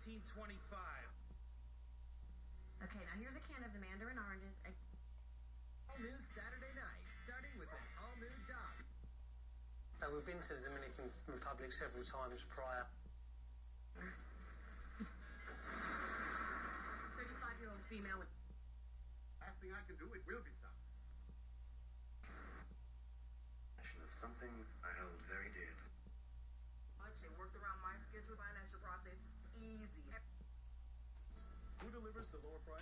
1925. Okay, now here's a can of the Mandarin oranges. All new Saturday night, starting with an all-new Dom. We've been to the Dominican Republic several times prior. 35-year-old female with... Last thing I can do, it will be stopped. Of something I hold very dear. They worked around my schedule. Financial process is easy. Who delivers the lower price?